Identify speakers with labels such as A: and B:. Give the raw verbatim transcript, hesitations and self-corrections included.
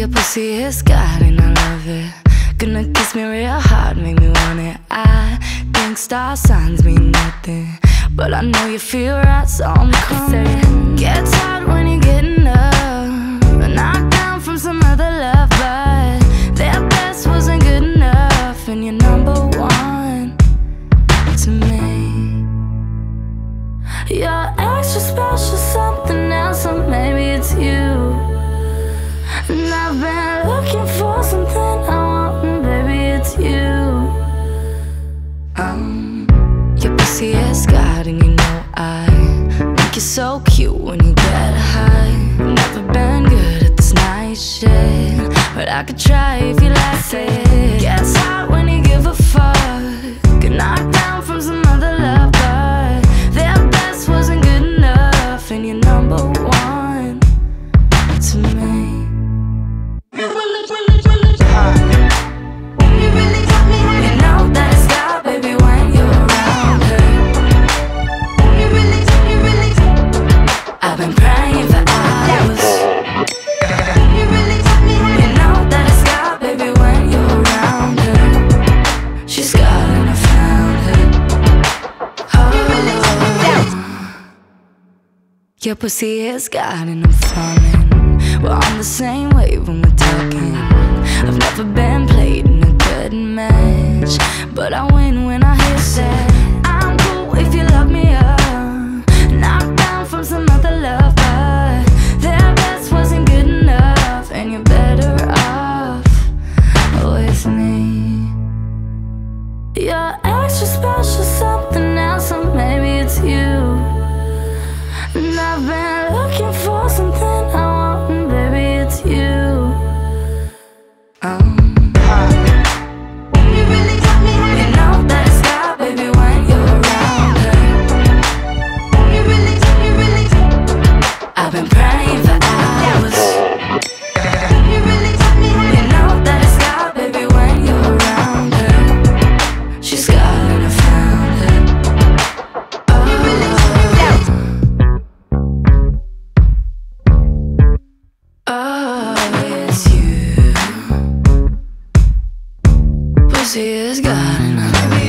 A: Your pussy is God and I love it. Gonna kiss me real hard, make me want it. I think star signs mean nothing, but I know you feel right, so I'm coming. Gets hard when you're getting up, knocked down from some other love, but their best wasn't good enough, and you're number one to me. You're extra special, something else, or maybe it's you. And I've been looking for something I want, and baby, it's you. Um, your pussy is God, and you know I think you're so cute when you get high. Never been good at this night shit, but I could try if you like it. Gets hot when you give a fuck, get knocked down from some other love, but their best wasn't good enough, and you're number one to me. You really, really, really, you really got me high. You know that it's God, baby, when you're around her. You really, you really, I've been praying for hours. You really got me high. You know that it's God, baby, when you're around her. She's God and I found her. Oh, your pussy is God and I'm falling. We're on the same wave when we're talking. I've never been played in a good match, but I win when I hit that. I'm cool if you love me up, knocked down from some other love, but their best wasn't good enough, and you're better off with me. You're extra special, something else, or maybe it's you. And I've been looking for something I want, and baby, it's you. Um, you really got me high. You know that it's God, baby, when you're around her. You really, you really, I've been praying for hours. You really got me high. You know that it's God, baby, when you're around her. She's God and I found her. Oh, you really, oh, it's you. Pussy is God and I love you.